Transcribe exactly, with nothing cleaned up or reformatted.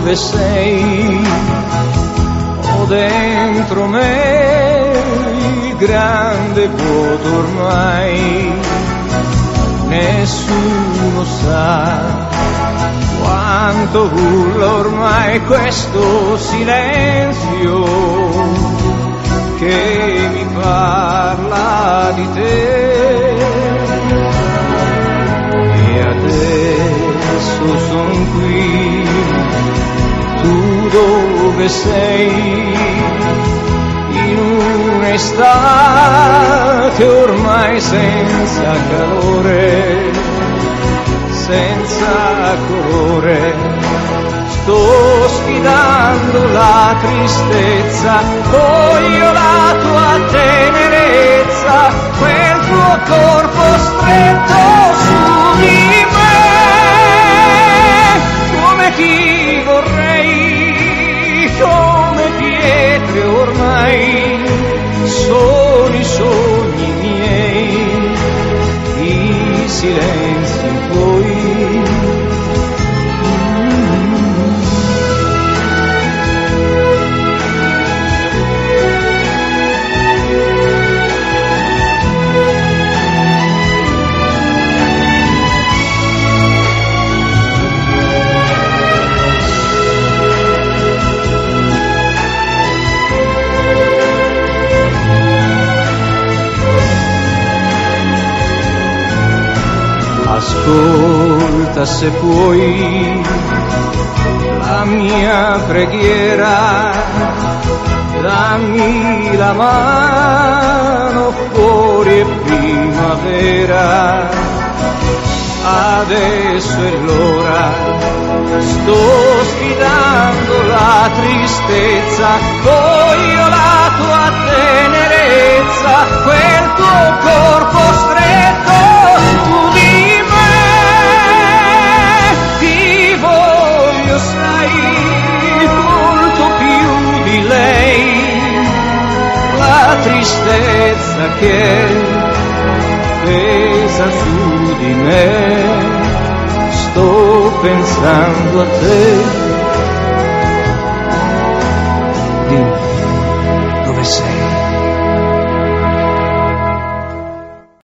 dove sei? Ho dentro me il grande vuoto ormai, nessuno sa quanto urla ormai questo silenzio che mi parla di te. E adesso son qui, tu dove sei? In un'estate ormai senza calore, senza colore, sto sfidando la tristezza, voglio la tua tenerezza, quel tuo corpo stretto su di me, come ti vorrei, come pietre ormai, sono i sogni miei, i silenzi tuoi. Ascolta se puoi la mia preghiera, dammi la mano, fuori è primavera, adesso è l'ora, sto sfidando la tristezza, voglio la tua tenerezza, quel tuo corpo stretto su di tristezza che pesa su di me, sto pensando a te. Dimmi.